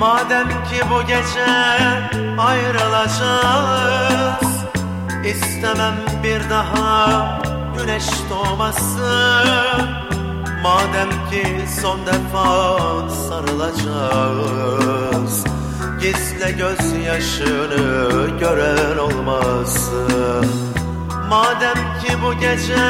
Madem ki bu gece ayrılacağız, İstemem bir daha güneş doğmasın. Madem ki son defa sarılacağız, gizle gözyaşını gören olmasın. Madem ki bu gece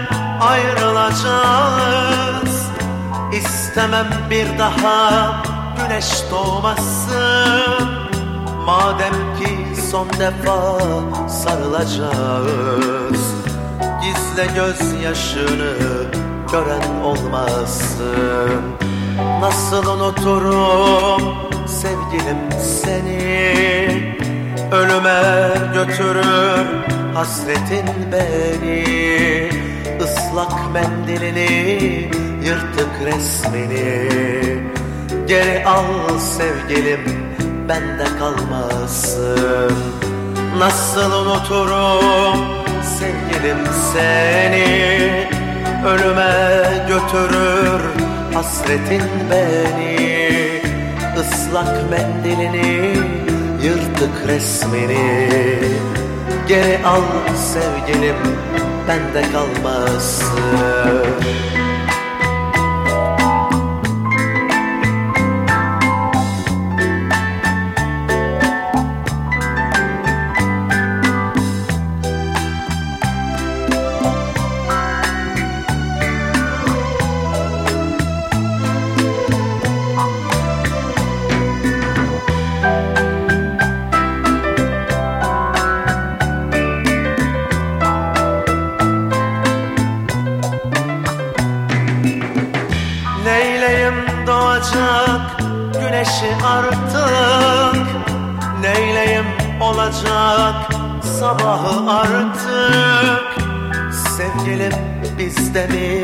ayrılacağız, İstemem bir daha güneş doğmasın. Madem ki son defa sarılacağız, gizle gözyaşını gören olmasın. Nasıl unuturum sevgilim seni, ölüme götürür hasretin beni. Islak mendilini, yırtık resmini geri al sevgilim, bende kalmasın. Nasıl unuturum sevgilim seni, ölüme götürür hasretin beni. Islak mendilini, yırtık resmini geri al sevgilim, bende kalmasın. Neyleyim doğacak güneşi artık, neyleyim olacak sabahı artık. Sevgilim biz de mi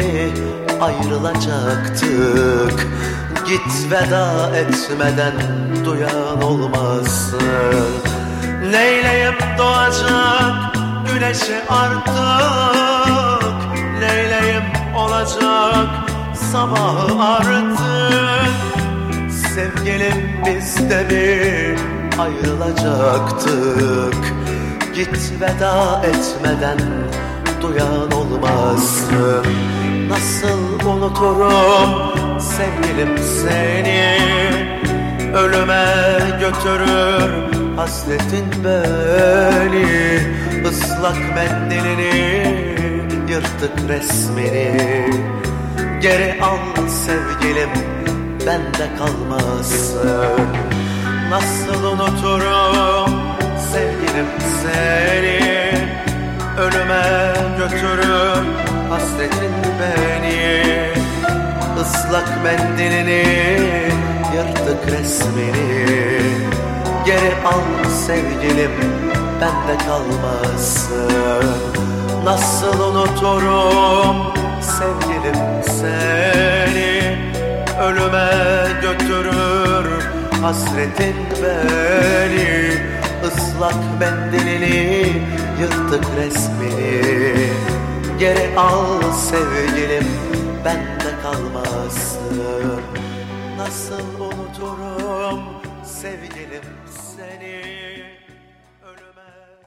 ayrılacaktık, git veda etmeden duyan olmasın. Neyleyim doğacak güneşi artık, neyleyim olacak sabahı artık. Sevgilim biz de mi ayrılacaktık, git veda etmeden duyan olmasın. Nasıl unuturum sevgilim seni, ölüme götürür hasretin beni. Islak mendilini, yırtık resmini geri al sevgilim, bende kalmasın. Nasıl unuturum sevgilim seni, ölüme götürür hasretin beni. Islak mendilini, yırtık resmini geri al sevgilim, bende kalmasın. Nasıl unuturum sevgilim seni, ölüme götürür hasretin beni. Islak mendilini, yırtık resmini geri al sevgilim, bende kalmasın. Nasıl unuturum sevgilim seni, ölüme